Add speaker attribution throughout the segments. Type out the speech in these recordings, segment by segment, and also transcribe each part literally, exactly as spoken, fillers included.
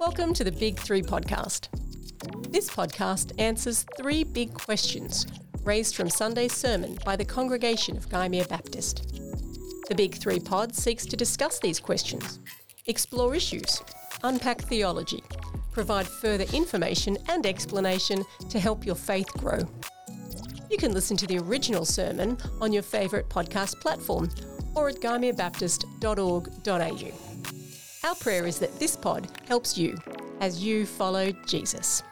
Speaker 1: Welcome to the Big Three Podcast. This podcast answers three big questions raised from Sunday's sermon by the congregation of Gymea Baptist. The Big Three Pod seeks to discuss these questions, explore issues, unpack theology, provide further information and explanation to help your faith grow. You can listen to the original sermon on your favourite podcast platform or at gymea baptist dot org dot a u. Our prayer is that this pod helps you as you follow Jesus.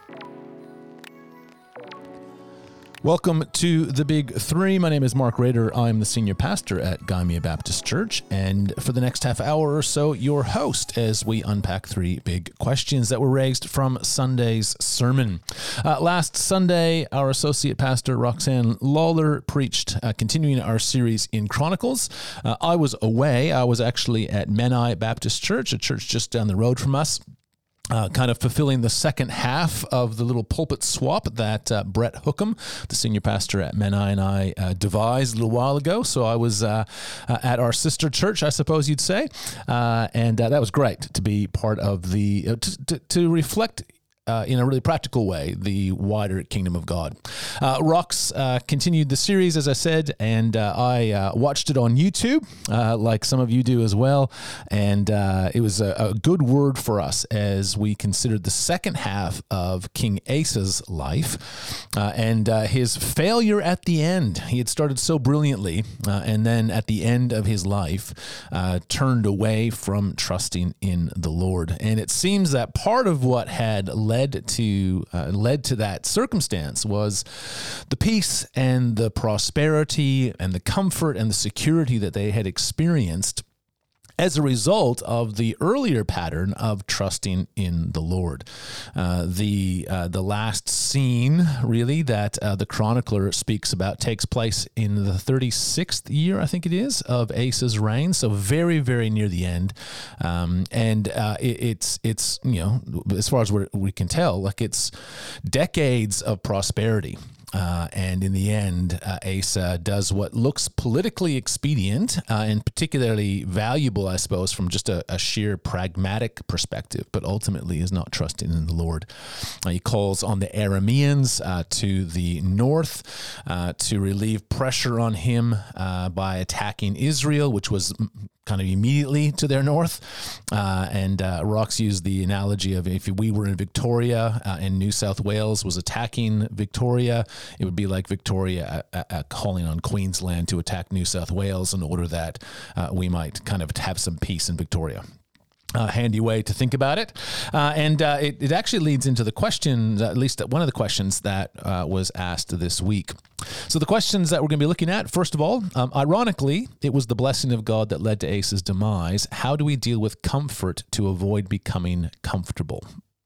Speaker 2: Welcome to the Big Three. My name is Mark Rader. I'm the senior pastor at Gymea Baptist Church, and for the next half hour or so, your host as we unpack three big questions that were raised from Sunday's sermon. Uh, last Sunday, our associate pastor, Roxanne Lawler, preached, uh, continuing our series in Chronicles. Uh, I was away. I was actually at Menai Baptist Church, a church just down the road from us. Uh, kind of fulfilling the second half of the little pulpit swap that uh, Brett Hookham, the senior pastor at Menai, and I uh, devised a little while ago. So I was uh, uh, at our sister church, I suppose you'd say, uh, and uh, that was great to be part of the, uh, to, to, to reflect Uh, in a really practical way, the wider kingdom of God. Uh, Rox uh, continued the series, as I said, and uh, I uh, watched it on YouTube, uh, like some of you do as well, and uh, it was a, a good word for us as we considered the second half of King Asa's life uh, and uh, his failure at the end. He had started so brilliantly, uh, and then at the end of his life, uh, turned away from trusting in the Lord. And it seems that part of what had led to uh, led to that circumstance was the peace and the prosperity and the comfort and the security that they had experienced as a result of the earlier pattern of trusting in the Lord. Uh, the uh, the last scene, really, that uh, the chronicler speaks about takes place in the thirty-sixth year, I think it is, of Asa's reign, so very, very near the end. Um, and uh, it, it's, it's you know, as far as we're, we can tell, like it's decades of prosperity. Uh, and in the end, uh, Asa does what looks politically expedient uh, and particularly valuable, I suppose, from just a, a sheer pragmatic perspective, but ultimately is not trusting in the Lord. Uh, he calls on the Arameans uh, to the north uh, to relieve pressure on him uh, by attacking Israel, which was kind of immediately to their north. Uh, and uh, Rox used the analogy of if we were in Victoria uh, and New South Wales was attacking Victoria, it would be like Victoria uh, uh, calling on Queensland to attack New South Wales in order that uh, we might kind of have some peace in Victoria. Uh, handy way to think about it. Uh, and uh, it, it actually leads into the question, at least one of the questions that uh, was asked this week. So the questions that we're going to be looking at, first of all, um, ironically, it was the blessing of God that led to Asa's demise. How do we deal with comfort to avoid becoming comfortable?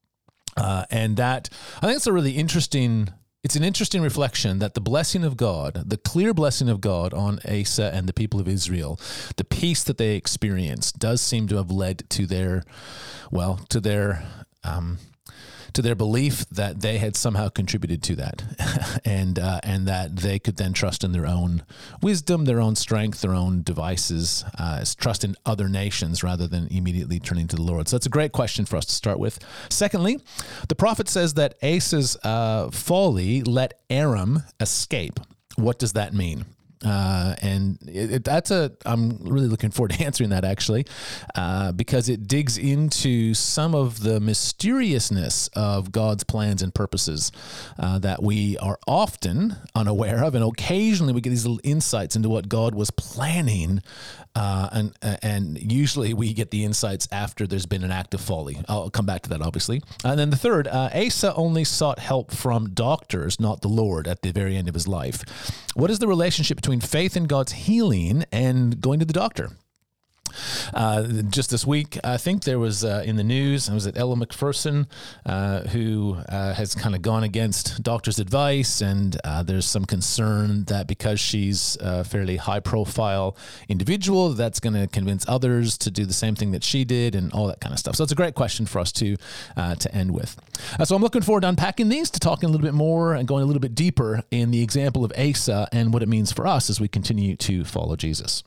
Speaker 2: Uh, and that, I think it's a really interesting It's an interesting reflection that the blessing of God, the clear blessing of God on Asa and the people of Israel, the peace that they experienced does seem to have led to their, well, to their, um, to their belief that they had somehow contributed to that, and uh, and that they could then trust in their own wisdom, their own strength, their own devices, uh, trust in other nations rather than immediately turning to the Lord. So that's a great question for us to start with. Secondly, the prophet says that Asa's uh, folly let Aram escape. What does that mean? Uh, and it, it, that's a, I'm really looking forward to answering that actually, uh, because it digs into some of the mysteriousness of God's plans and purposes uh, that we are often unaware of. And occasionally we get these little insights into what God was planning. Uh, and, and usually we get the insights after there's been an act of folly. I'll come back to that, obviously. And then the third, uh, Asa only sought help from doctors, not the Lord, at the very end of his life. What is the relationship between faith in God's healing and going to the doctor? Uh, just this week, I think there was uh, in the news, I was at Ella McPherson, uh, who uh, has kind of gone against doctors' advice, and uh, there's some concern that because she's a fairly high-profile individual, that's going to convince others to do the same thing that she did, and all that kind of stuff. So it's a great question for us to uh, to end with. Uh, so I'm looking forward to unpacking these, to talking a little bit more and going a little bit deeper in the example of Asa and what it means for us as we continue to follow Jesus.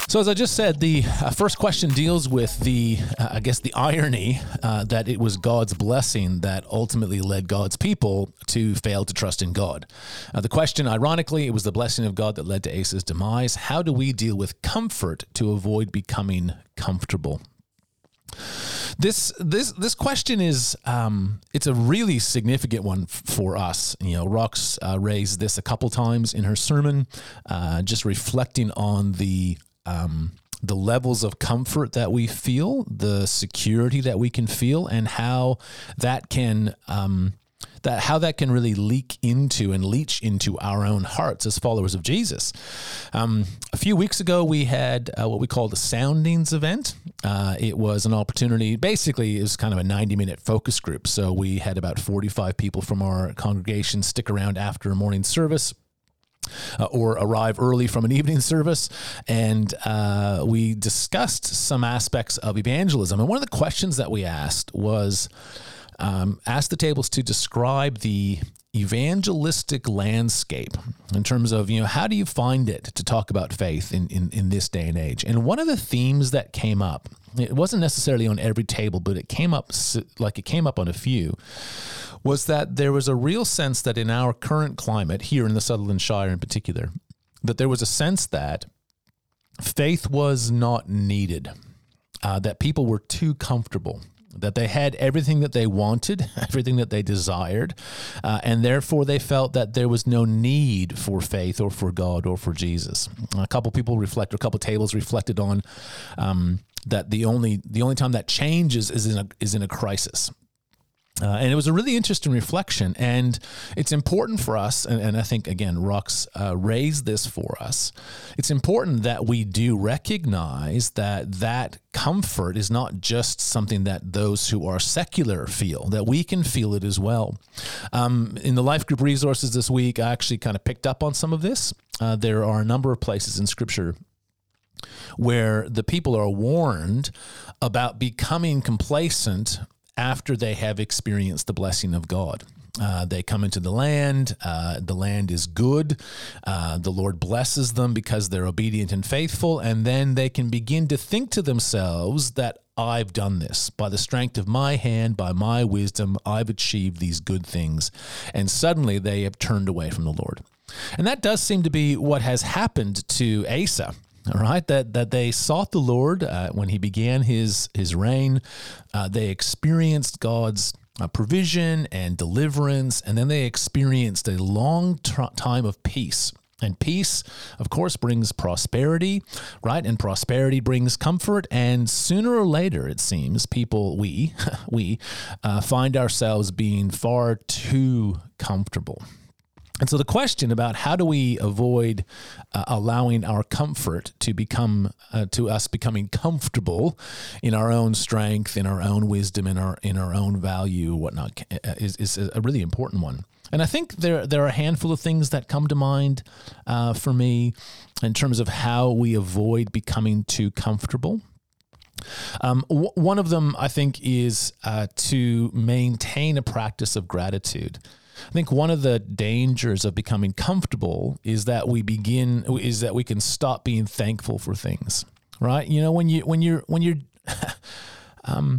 Speaker 2: So as I just said, the uh, first question deals with the, uh, I guess, the irony uh, that it was God's blessing that ultimately led God's people to fail to trust in God. Uh, the question, ironically, it was the blessing of God that led to Asa's demise. How do we deal with comfort to avoid becoming comfortable? This this this question is um, it's a really significant one f- for us. You know, Rox uh, raised this a couple times in her sermon, uh, just reflecting on the um, the levels of comfort that we feel, the security that we can feel, and how that can um, that how that can really leak into and leach into our own hearts as followers of Jesus. Um, a few weeks ago, we had uh, what we called the Soundings event. Uh, it was an opportunity. Basically, it was kind of a ninety-minute focus group. So we had about forty-five people from our congregation stick around after a morning service, Uh, or arrive early from an evening service, and uh, we discussed some aspects of evangelism. And one of the questions that we asked was, um, ask the tables to describe the evangelistic landscape in terms of, you know, how do you find it to talk about faith in, in, in this day and age? And one of the themes that came up, it wasn't necessarily on every table, but it came up like it came up on a few, was that there was a real sense that in our current climate, here in the Sutherland Shire in particular, that there was a sense that faith was not needed, uh, that people were too comfortable, that they had everything that they wanted, everything that they desired, uh, and therefore they felt that there was no need for faith or for God or for Jesus. A couple people reflect, or a couple tables reflected on um, that the only the only time that changes is in a is in a crisis. Uh, and it was a really interesting reflection, and it's important for us, and, and I think, again, Rox uh, raised this for us. It's important that we do recognize that that comfort is not just something that those who are secular feel, that we can feel it as well. Um, in the Life Group resources this week, I actually kind of picked up on some of this. Uh, there are a number of places in Scripture where the people are warned about becoming complacent after they have experienced the blessing of God. Uh, they come into the land, uh, the land is good, uh, the Lord blesses them because they're obedient and faithful, and then they can begin to think to themselves that I've done this. By the strength of my hand, by my wisdom, I've achieved these good things. And suddenly they have turned away from the Lord. And that does seem to be what has happened to Asa. All right, that that they sought the Lord uh, when he began his his reign. Uh, they experienced God's uh, provision and deliverance, and then they experienced a long t- time of peace. And peace, of course, brings prosperity, right? And prosperity brings comfort. And sooner or later, it seems, people, we, we uh, find ourselves being far too comfortable. And so the question about how do we avoid uh, allowing our comfort to become, uh, to us becoming comfortable in our own strength, in our own wisdom, in our in our own value, whatnot, is, is a really important one. And I think there there are a handful of things that come to mind uh, for me in terms of how we avoid becoming too comfortable. Um, w- one of them, I think, is uh, to maintain a practice of gratitude. I think one of the dangers of becoming comfortable is that we begin is that we can stop being thankful for things, right? You know, when you when you're when you're um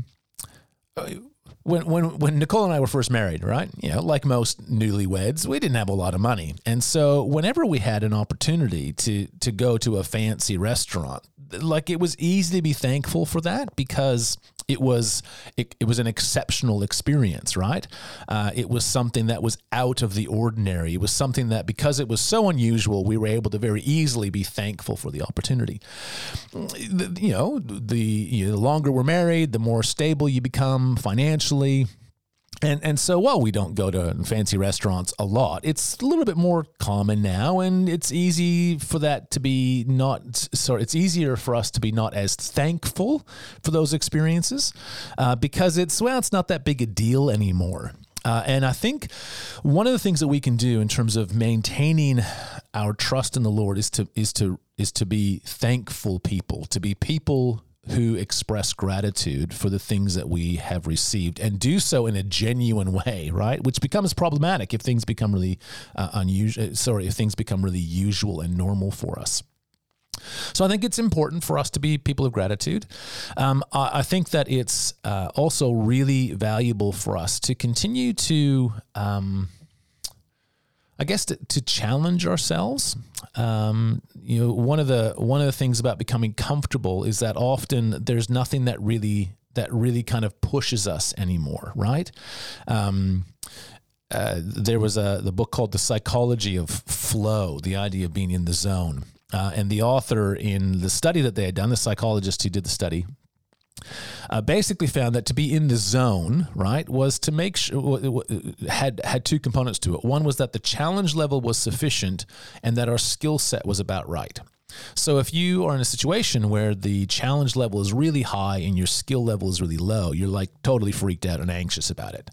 Speaker 2: when when when Nicole and I were first married, right? You know, like most newlyweds, we didn't have a lot of money, and so whenever we had an opportunity to to go to a fancy restaurant, like it was easy to be thankful for that because it was it, it was an exceptional experience, right? Uh, it was something that was out of the ordinary. It was something that, because it was so unusual, we were able to very easily be thankful for the opportunity. The, you know, the, you know, the longer we're married, the more stable you become financially. And and so, while we don't go to fancy restaurants a lot, it's a little bit more common now, and it's easy for that to be not, sorry, it's easier for us to be not as thankful for those experiences uh, because it's, well, it's not that big a deal anymore. Uh, and I think one of the things that we can do in terms of maintaining our trust in the Lord is to is to is to be thankful people, to be people who express gratitude for the things that we have received, and do so in a genuine way, right? Which becomes problematic if things become really uh, unusual. Sorry, if things become really usual and normal for us. So I think it's important for us to be people of gratitude. Um, I, I think that it's uh, also really valuable for us to continue to, um, I guess, to, to challenge ourselves. Um, you know, one of the one of the things about becoming comfortable is that often there's nothing that really that really kind of pushes us anymore, right? Um, uh, there was a the book called The Psychology of Flow, the idea of being in the zone. Uh, and the author, in the study that they had done, the psychologist who did the study, uh, basically found that to be in the zone, right, was to make sure, had had two components to it. One was that the challenge level was sufficient and that our skill set was about right. So if you are in a situation where the challenge level is really high and your skill level is really low, you're like totally freaked out and anxious about it.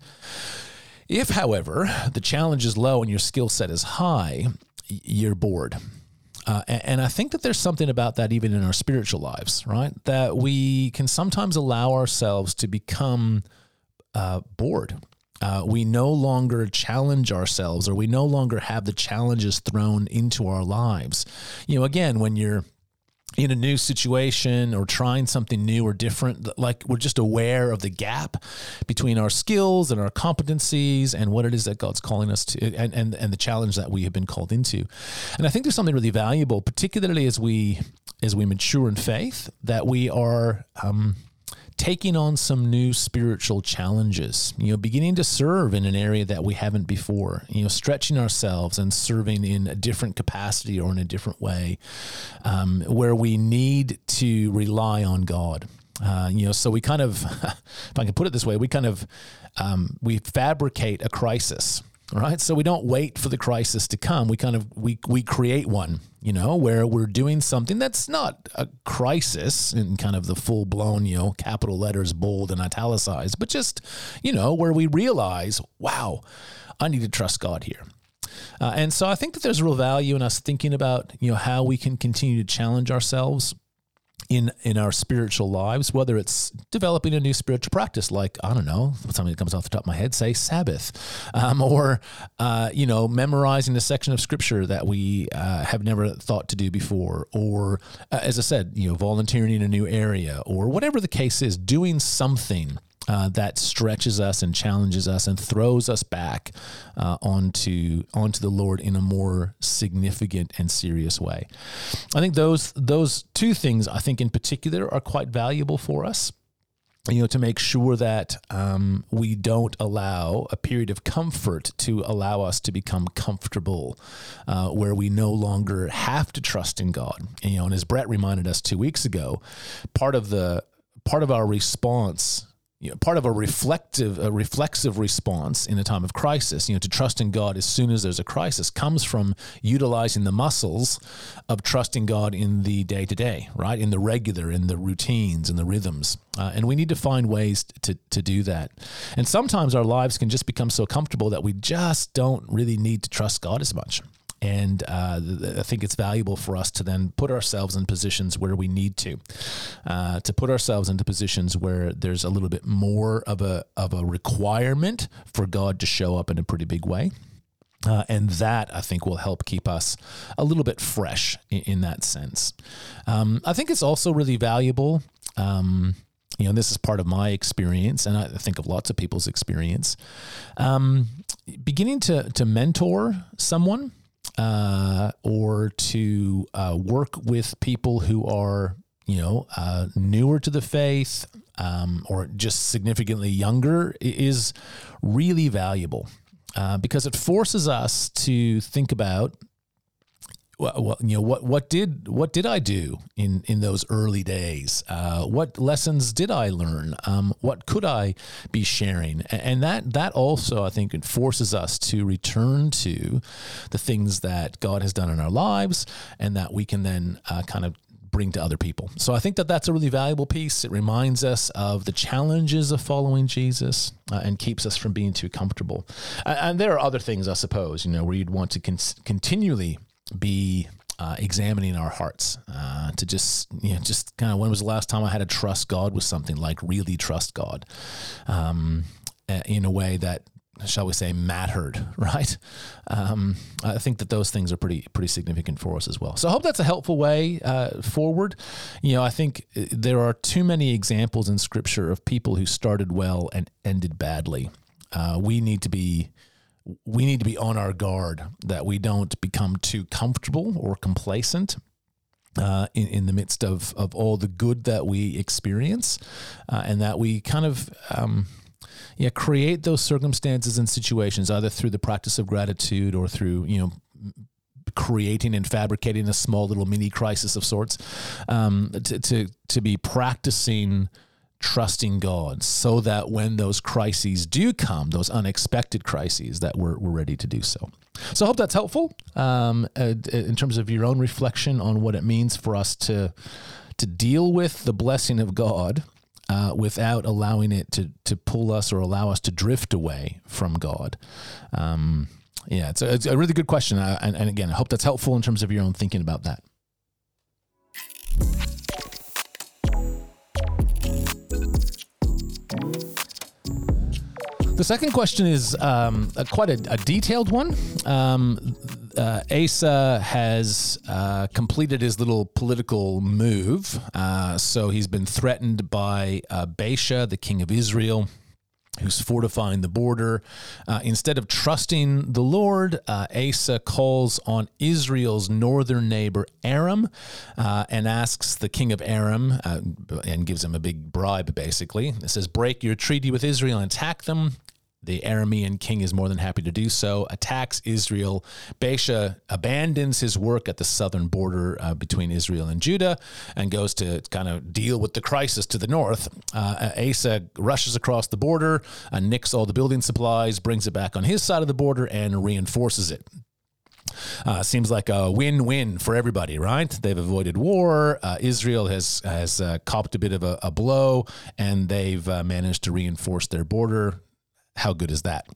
Speaker 2: If, however, the challenge is low and your skill set is high, you're bored. Uh, and, and I think that there's something about that even in our spiritual lives, right? That we can sometimes allow ourselves to become uh, bored. Uh, we no longer challenge ourselves, or we no longer have the challenges thrown into our lives. You know, again, when you're in a new situation or trying something new or different, like we're just aware of the gap between our skills and our competencies and what it is that God's calling us to, and, and, and the challenge that we have been called into. And I think there's something really valuable, particularly as we, as we mature in faith, that we are, um, taking on some new spiritual challenges, you know, beginning to serve in an area that we haven't before, you know, stretching ourselves and serving in a different capacity or in a different way, um, where we need to rely on God. Uh, you know, so we kind of, if I can put it this way, we kind of, um, we fabricate a crisis, right? So we don't wait for the crisis to come. We kind of, we, we create one, you know, where we're doing something that's not a crisis in kind of the full blown, you know, capital letters, bold and italicized, but just, you know, where we realize, wow, I need to trust God here. Uh, and so I think that there's real value in us thinking about, you know, how we can continue to challenge ourselves in in our spiritual lives, whether it's developing a new spiritual practice, like, I don't know, something that comes off the top of my head, say Sabbath, um, or, uh, you know, memorizing a section of scripture that we uh, have never thought to do before, or, uh, as I said, you know, volunteering in a new area, or whatever the case is, doing something Uh, that stretches us and challenges us and throws us back uh, onto onto the Lord in a more significant and serious way. I think those those two things, I think in particular, are quite valuable for us. You know, to make sure that um, we don't allow a period of comfort to allow us to become comfortable, uh, where we no longer have to trust in God. And, you know, and as Brett reminded us two weeks ago, part of the part of our response. You know, part of a reflective, a reflexive response in a time of crisis, you know, to trust in God as soon as there's a crisis, comes from utilizing the muscles of trusting God in the day-to-day, right? In the regular, in the routines, in the rhythms. Uh, and we need to find ways to, to do that. And sometimes our lives can just become so comfortable that we just don't really need to trust God as much. And uh, I think it's valuable for us to then put ourselves in positions where we need to, uh, to put ourselves into positions where there's a little bit more of a of a requirement for God to show up in a pretty big way. Uh, and that, I think, will help keep us a little bit fresh in, in that sense. Um, I think it's also really valuable. Um, you know, this is part of my experience, and I think of lots of people's experience. Um, beginning to to mentor someone. Uh, or to uh, work with people who are, you know, uh, newer to the faith, um, or just significantly younger, is really valuable uh, because it forces us to think about, well, you know, what what did what did I do in, in those early days? Uh, what lessons did I learn? Um, what could I be sharing? And that that also, I think, it forces us to return to the things that God has done in our lives, and that we can then uh, kind of bring to other people. So I think that that's a really valuable piece. It reminds us of the challenges of following Jesus uh, and keeps us from being too comfortable. And, and there are other things, I suppose, you know, where you'd want to con- continually be uh, examining our hearts uh, to just, you know, just kind of, when was the last time I had to trust God with something, like really trust God um, in a way that shall we say, mattered, right? Um, I think that those things are pretty pretty significant for us as well. So I hope that's a helpful way uh, forward. You know, I think there are too many examples in Scripture of people who started well and ended badly. Uh, we need to be we need to be on our guard that we don't become too comfortable or complacent Uh, in, in the midst of, of all the good that we experience, uh, and that we kind of um, yeah create those circumstances and situations either through the practice of gratitude or through, you know, creating and fabricating a small little mini crisis of sorts, um, to, to, to be practicing trusting God so that when those crises do come, those unexpected crises, that we're, we're ready to do so. So I hope that's helpful um, uh, in terms of your own reflection on what it means for us to to deal with the blessing of God uh, without allowing it to to pull us or allow us to drift away from God. Um, yeah, it's a, it's a really good question. Uh, and, and again, I hope that's helpful in terms of your own thinking about that. The second question is um, a, quite a, a detailed one. Um, uh, Asa has uh, completed his little political move. Uh, so he's been threatened by uh, Baasha, the king of Israel, who's fortifying the border. Uh, instead of trusting the Lord, uh, Asa calls on Israel's northern neighbor, Aram, uh, and asks the king of Aram, uh, and gives him a big bribe, basically. It says, break your treaty with Israel and attack them. The Aramean king is more than happy to do so, attacks Israel. Baasha abandons his work at the southern border uh, between Israel and Judah and goes to kind of deal with the crisis to the north. Uh, Asa rushes across the border, uh, nicks all the building supplies, brings it back on his side of the border, and reinforces it. Uh, seems like a win-win for everybody, right? They've avoided war. Uh, Israel has has uh, copped a bit of a, a blow, and they've uh, managed to reinforce their border. How good is that?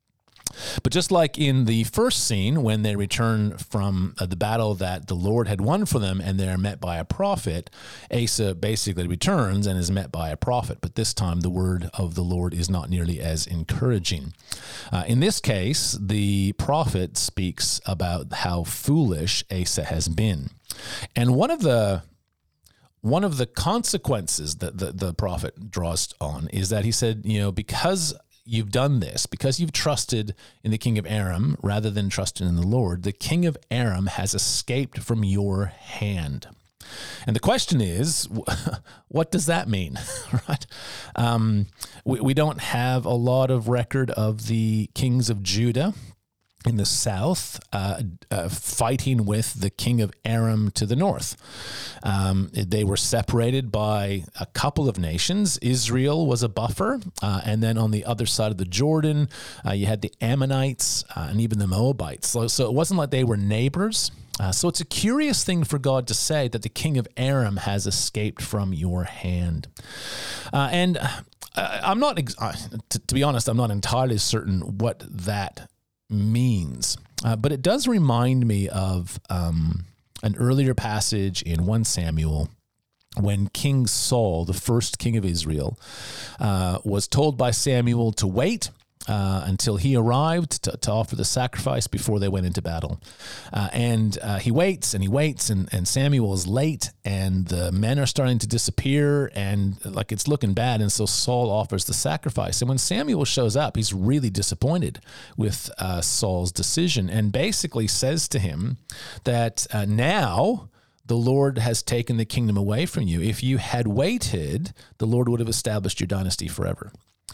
Speaker 2: But just like in the first scene, when they return from uh, the battle that the Lord had won for them and they're met by a prophet, Asa basically returns and is met by a prophet. But this time, the word of the Lord is not nearly as encouraging. Uh, in this case, the prophet speaks about how foolish Asa has been. And one of the One of the consequences that the, the prophet draws on is that he said, you know, because you've done this, because you've trusted in the king of Aram rather than trusting in the Lord, the king of Aram has escaped from your hand. And the question is, what does that mean, right? Um, we, we don't have a lot of record of the kings of Judah in the south, uh, uh, fighting with the king of Aram to the north. Um, they were separated by a couple of nations. Israel was a buffer, uh, and then on the other side of the Jordan, uh, you had the Ammonites uh, and even the Moabites. So, so it wasn't like they were neighbors. Uh, so it's a curious thing for God to say that the king of Aram has escaped from your hand. Uh, and uh, I'm not, ex- uh, to, to be honest, I'm not entirely certain what that means. Uh, but it does remind me of um, an earlier passage in First Samuel when King Saul, the first king of Israel, uh, was told by Samuel to wait Uh, until he arrived to, to offer the sacrifice before they went into battle. Uh, and uh, he waits and he waits and, and Samuel is late and the men are starting to disappear and like it's looking bad. And so Saul offers the sacrifice. And when Samuel shows up, he's really disappointed with uh, Saul's decision and basically says to him that uh, now the Lord has taken the kingdom away from you. If you had waited, the Lord would have established your dynasty forever.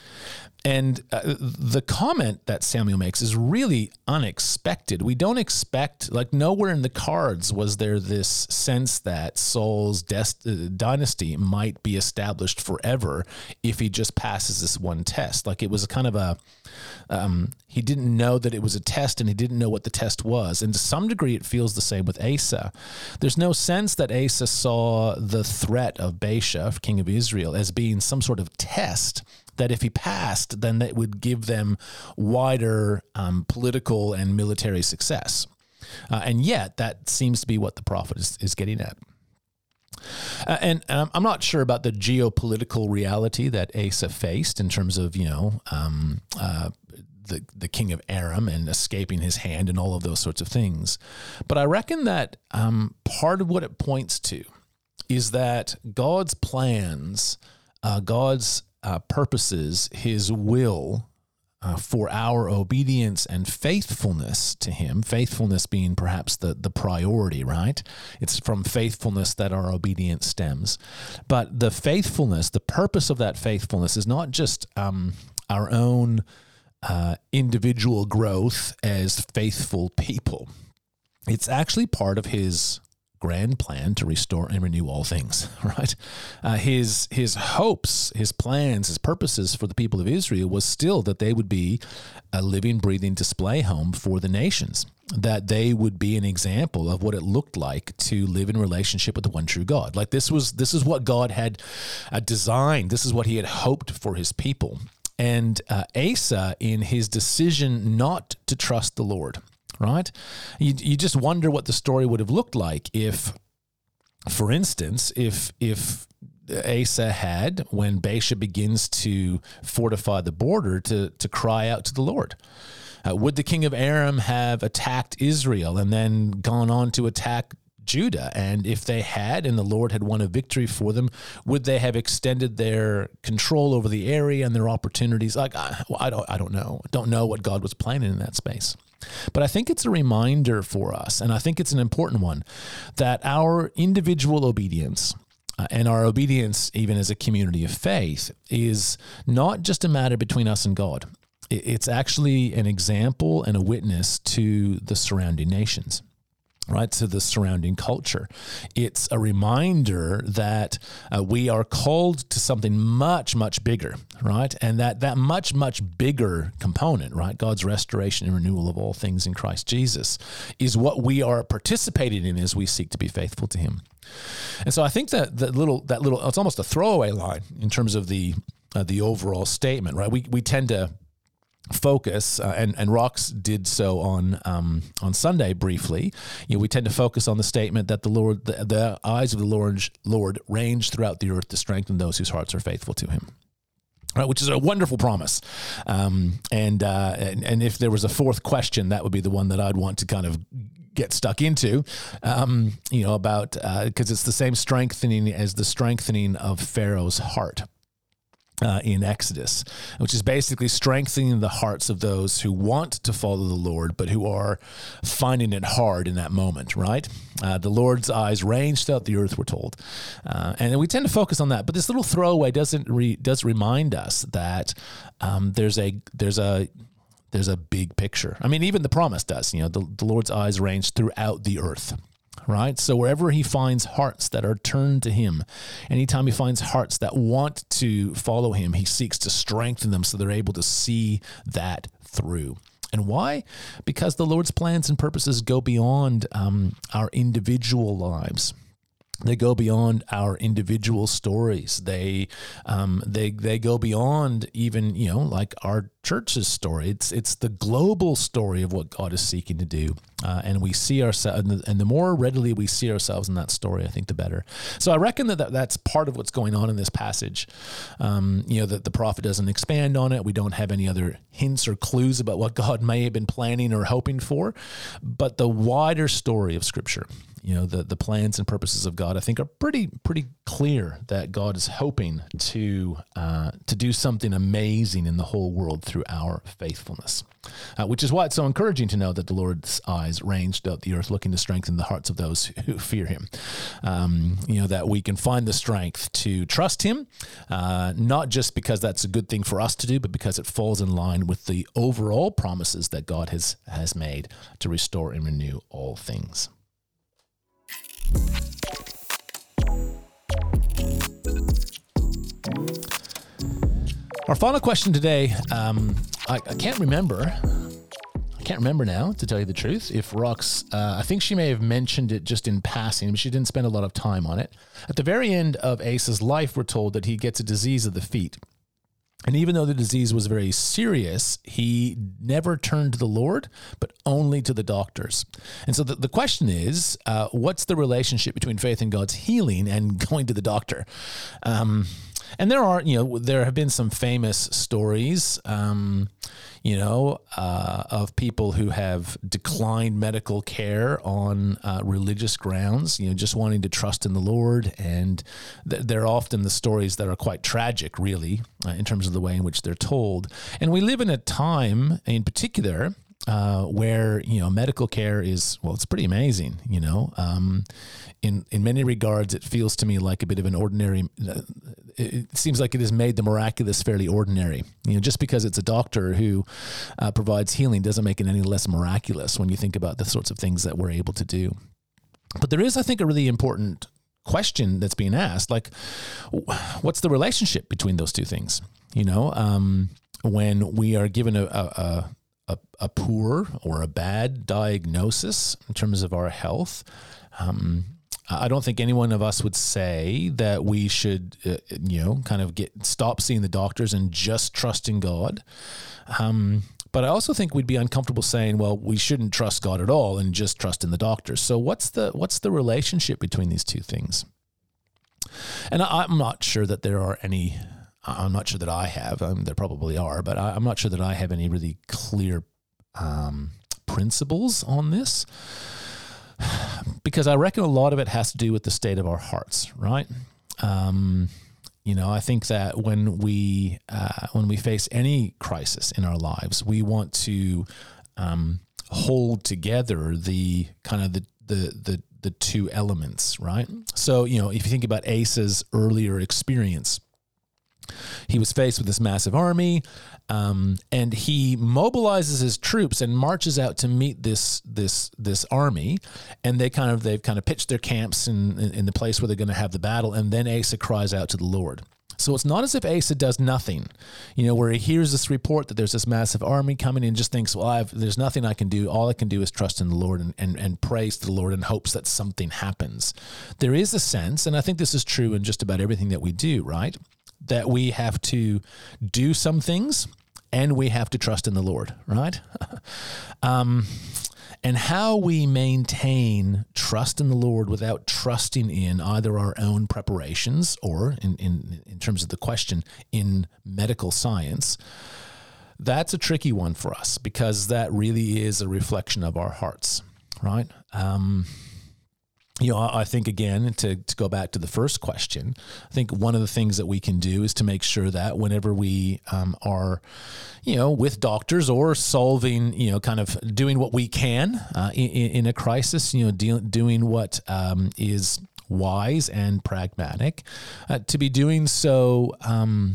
Speaker 2: And uh, the comment that Samuel makes is really unexpected. We don't expect, like nowhere in the cards was there this sense that Saul's des- uh, dynasty might be established forever if he just passes this one test. Like it was a kind of a, um, he didn't know that it was a test and he didn't know what the test was. And to some degree, it feels the same with Asa. There's no sense that Asa saw the threat of Baasha, king of Israel, as being some sort of test that if he passed, then that would give them wider um, political and military success. Uh, and yet, that seems to be what the prophet is, is getting at. Uh, and um, I'm not sure about the geopolitical reality that Asa faced in terms of, you know, um, uh, the, the king of Aram and escaping his hand and all of those sorts of things. But I reckon that um, part of what it points to is that God's plans, uh, God's uh, purposes, his will uh, for our obedience and faithfulness to him, faithfulness being perhaps the, the priority, right? It's from faithfulness that our obedience stems. But the faithfulness, the purpose of that faithfulness is not just um, our own uh, individual growth as faithful people. It's actually part of his grand plan to restore and renew all things, right? Uh, his his hopes, his plans, his purposes for the people of Israel was still that they would be a living, breathing display home for the nations, that they would be an example of what it looked like to live in relationship with the one true God. Like this was this is what God had uh, designed. This is what he had hoped for his people. And uh, Asa, in his decision not to trust the Lord, right? You you just wonder what the story would have looked like if, for instance, if if Asa had, when Baasha begins to fortify the border, to to cry out to the Lord. Uh, would the king of Aram have attacked Israel and then gone on to attack Judah? And if they had, and the Lord had won a victory for them, would they have extended their control over the area and their opportunities? Like, I, well, I don't, I don't know. Don't know what God was planning in that space. But I think it's a reminder for us, and I think it's an important one, that our individual obedience uh, and our obedience, even as a community of faith, is not just a matter between us and God. It's actually an example and a witness to the surrounding nations, right, to the surrounding culture. It's a reminder that uh, we are called to something much, much bigger, right? And that that much, much bigger component, right, God's restoration and renewal of all things in Christ Jesus, is what we are participating in as we seek to be faithful to him. And so I think that that little, that little, it's almost a throwaway line in terms of the uh, the overall statement, right? We we tend to focus, uh, and, and Rox did so on um, on Sunday briefly. You know, we tend to focus on the statement that the Lord, the, the eyes of the Lord, Lord range throughout the earth to strengthen those whose hearts are faithful to him. Right, which is a wonderful promise. Um, and, uh, and and if there was a fourth question, that would be the one that I'd want to kind of get stuck into, um, you know, about, because uh, it's the same strengthening as the strengthening of Pharaoh's heart. Uh, in Exodus, which is basically strengthening the hearts of those who want to follow the Lord, but who are finding it hard in that moment, right? Uh, the Lord's eyes range throughout the earth, we're told. Uh, and we tend to focus on that. But this little throwaway doesn't re, does remind us that um, there's a there's a there's a big picture. I mean, even the promise does. You know, the, the Lord's eyes range throughout the earth. Right? So wherever he finds hearts that are turned to him, anytime he finds hearts that want to follow him, he seeks to strengthen them so they're able to see that through. And why? Because the Lord's plans and purposes go beyond um, our individual lives. They go beyond our individual stories. They, um, they, they go beyond even, you know, like our church's story. It's, it's the global story of what God is seeking to do, uh, and we see ourselves. And the more readily we see ourselves in that story, I think the better. So I reckon that, that that's part of what's going on in this passage. Um, you know, that the prophet doesn't expand on it. We don't have any other hints or clues about what God may have been planning or hoping for, but the wider story of Scripture. You know, the, the plans and purposes of God, I think, are pretty pretty clear that God is hoping to uh, to do something amazing in the whole world through our faithfulness, uh, which is why it's so encouraging to know that the Lord's eyes ranged out the earth, looking to strengthen the hearts of those who fear him. Um, you know, that we can find the strength to trust him, uh, not just because that's a good thing for us to do, but because it falls in line with the overall promises that God has has made to restore and renew all things. Our final question today, um, I, I can't remember. I can't remember now, to tell you the truth. If Rox, uh, I think she may have mentioned it just in passing, but she didn't spend a lot of time on it. At the very end of Asa's life, we're told that he gets a disease of the feet. And even though the disease was very serious, he never turned to the Lord, but only to the doctors. And so the, the question is, uh, what's the relationship between faith in God's healing and going to the doctor? Um, and there are, you know, there have been some famous stories, um, you know, uh, of people who have declined medical care on uh, religious grounds, you know, just wanting to trust in the Lord. And th- they're often the stories that are quite tragic, really, uh, in terms of the way in which they're told. And we live in a time in particular uh, where, you know, medical care is, well, it's pretty amazing, you know. Um, in, in many regards, it feels to me like a bit of an ordinary, uh, it seems like it has made the miraculous fairly ordinary. You know, just because it's a doctor who uh, provides healing doesn't make it any less miraculous when you think about the sorts of things that we're able to do. But there is, I think, a really important question that's being asked, like, what's the relationship between those two things? You know, um, when we are given a, a, a, a poor or a bad diagnosis in terms of our health, um, I don't think any one of us would say that we should, uh, you know, kind of get stop seeing the doctors and just trust in God. Um, but I also think we'd be uncomfortable saying, well, we shouldn't trust God at all and just trust in the doctors. So what's the what's the relationship between these two things? And I, I'm not sure that there are any. I'm not sure that I have. I mean, there probably are, but I, I'm not sure that I have any really clear um, principles on this. Because I reckon a lot of it has to do with the state of our hearts, right? Um, you know, I think that when we uh, when we face any crisis in our lives, we want to um, hold together the kind of the the the the two elements, right? So, you know, if you think about Asa's earlier experience, he was faced with this massive army, um, and he mobilizes his troops and marches out to meet this this this army. And they kind of they've kind of pitched their camps in, in, in the place where they're going to have the battle. And then Asa cries out to the Lord. So it's not as if Asa does nothing, you know, where he hears this report that there's this massive army coming in and just thinks, well, I've, there's nothing I can do. All I can do is trust in the Lord and, and, and praise to the Lord in hopes that something happens. There is a sense, and I think this is true in just about everything that we do, right? That we have to do some things and we have to trust in the Lord, right? um, and how we maintain trust in the Lord without trusting in either our own preparations or, in, in, in terms of the question, in medical science, that's a tricky one for us because that really is a reflection of our hearts, right? Um You know, I think, again, to, to go back to the first question, I think one of the things that we can do is to make sure that whenever we um, are, you know, with doctors or solving, you know, kind of doing what we can uh, in, in a crisis, you know, deal, doing what um, is wise and pragmatic, uh, to be doing so, um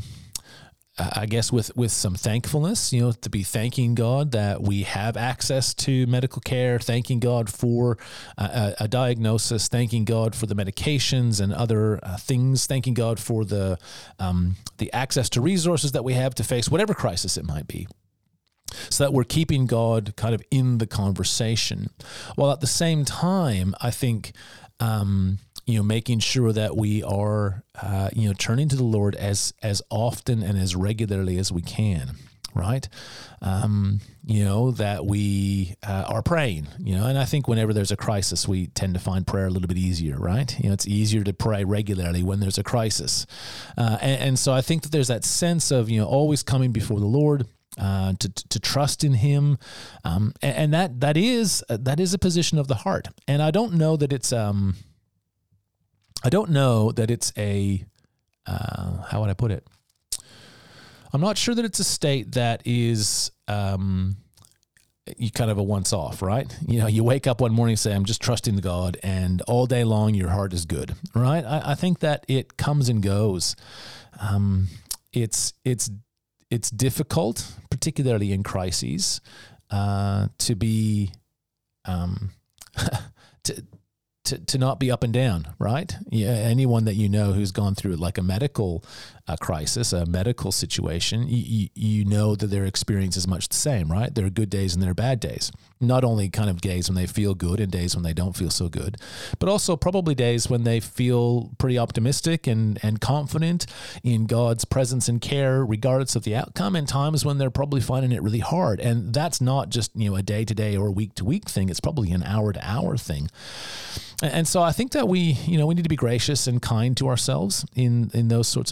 Speaker 2: I guess with, with some thankfulness, you know, to be thanking God that we have access to medical care, thanking God for a, a diagnosis, thanking God for the medications and other uh, things, thanking God for the um, the access to resources that we have to face whatever crisis it might be. So that we're keeping God kind of in the conversation, while at the same time, I think, um, you know, making sure that we are, uh, you know, turning to the Lord as as often and as regularly as we can, right? Um, you know, that we uh, are praying, you know, and I think whenever there's a crisis, we tend to find prayer a little bit easier, right? You know, it's easier to pray regularly when there's a crisis. Uh, and, and so I think that there's that sense of, you know, always coming before the Lord, Uh, to to trust in Him, um, and, and that that is uh, that is a position of the heart. And I don't know that it's um, I don't know that it's a uh, how would I put it? I'm not sure that it's a state that is um, you kind of a once off, right? You know, you wake up one morning and say, "I'm just trusting God," and all day long your heart is good, right? I, I think that it comes and goes. Um, it's it's. It's difficult, particularly in crises, uh, to be um, to, to to not be up and down, right? Yeah, anyone that you know who's gone through like a medical uh, crisis, a medical situation, you, you you know that their experience is much the same, right? There are good days and there are bad days. Not only kind of days when they feel good and days when they don't feel so good, but also probably days when they feel pretty optimistic and, and confident in God's presence and care, regardless of the outcome, and times when they're probably finding it really hard. And that's not just, you know, a day-to-day or a week-to-week thing. It's probably an hour-to-hour thing. And so I think that we, you know, we need to be gracious and kind to ourselves in, in those sorts of crises.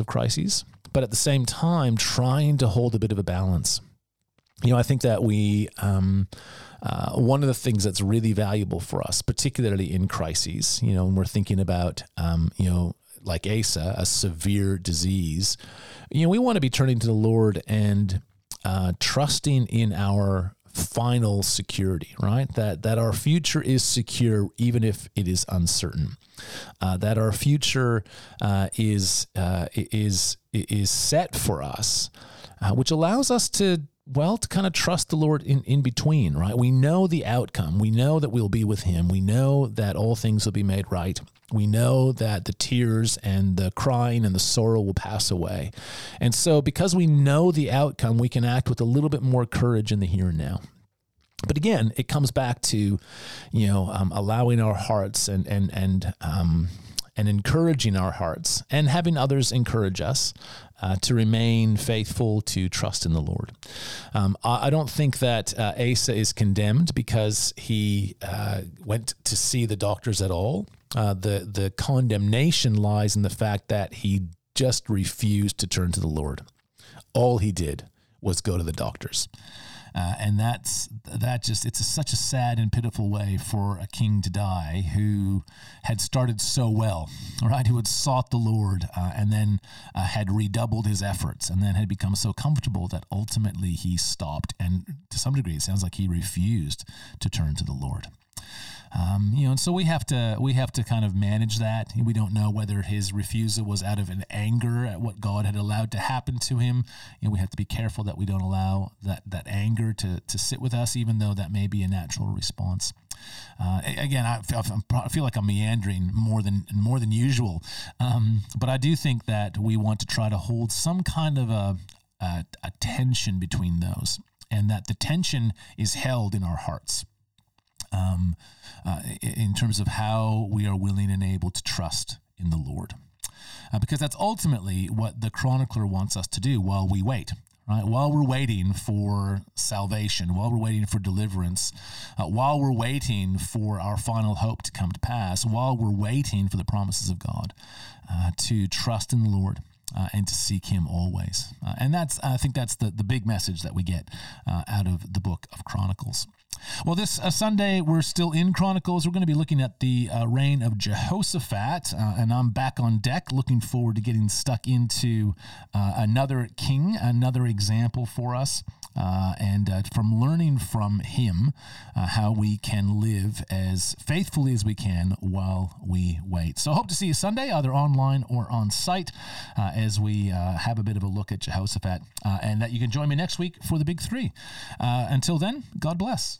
Speaker 2: crises, but at the same time, trying to hold a bit of a balance. You know, I think that we, um, uh, one of the things that's really valuable for us, particularly in crises, you know, when we're thinking about, um, you know, like Asa, a severe disease, you know, we want to be turning to the Lord and uh, trusting in our final security, right? That that our future is secure, even if it is uncertain. Uh, that our future uh, is uh, is is set for us, uh, which allows us to. Well, to kind of trust the Lord in, in between, right? We know the outcome. We know that we'll be with him. We know that all things will be made right. We know that the tears and the crying and the sorrow will pass away. And so because we know the outcome, we can act with a little bit more courage in the here and now. But again, it comes back to, you know, um, allowing our hearts and, and, and, um, and encouraging our hearts and having others encourage us uh, to remain faithful, to trust in the Lord. Um, I, I don't think that uh, Asa is condemned because he uh, went to see the doctors at all. Uh, the, the condemnation lies in the fact that he just refused to turn to the Lord. All he did was go to the doctors. Uh, and that's that just, it's a, such a sad and pitiful way for a king to die who had started so well, right? Who had sought the Lord uh, and then uh, had redoubled his efforts and then had become so comfortable that ultimately he stopped. And to some degree, it sounds like he refused to turn to the Lord. Um, you know, and so we have to we have to kind of manage that. We don't know whether his refusal was out of an anger at what God had allowed to happen to him. You know, we have to be careful that we don't allow that that anger to to sit with us, even though that may be a natural response. Uh, again, I feel, I feel like I'm meandering more than more than usual, um, but I do think that we want to try to hold some kind of a, a, a tension between those, and that the tension is held in our hearts. Um, uh, in terms of how we are willing and able to trust in the Lord. Uh, because that's ultimately what the chronicler wants us to do while we wait, right? While we're waiting for salvation, while we're waiting for deliverance, uh, while we're waiting for our final hope to come to pass, while we're waiting for the promises of God, uh, to trust in the Lord. Uh, and to seek him always. Uh, and that's, I think that's the, the big message that we get uh, out of the book of Chronicles. Well, this uh, Sunday, we're still in Chronicles. We're going to be looking at the uh, reign of Jehoshaphat, uh, and I'm back on deck, looking forward to getting stuck into uh, another king, another example for us, uh, and uh, from learning from him uh, how we can live as faithfully as we can while we wait. So I hope to see you Sunday, either online or on site, uh, as we uh, have a bit of a look at Jehoshaphat, uh, and that you can join me next week for the Big Three. Uh, until then, God bless.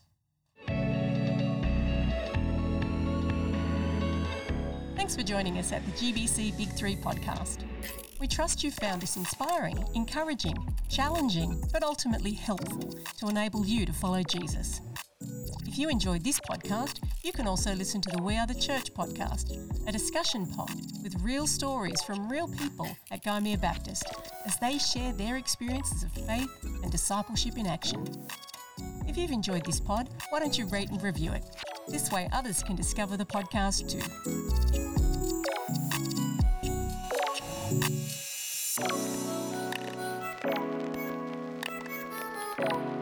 Speaker 1: Thanks for joining us at the G B C Big Three podcast. We trust you found this inspiring, encouraging, challenging, but ultimately helpful to enable you to follow Jesus. If you enjoyed this podcast, you can also listen to the We Are the Church podcast, a discussion pod with real stories from real people at Gymea Baptist as they share their experiences of faith and discipleship in action. If you've enjoyed this pod, why don't you rate and review it? This way others can discover the podcast too.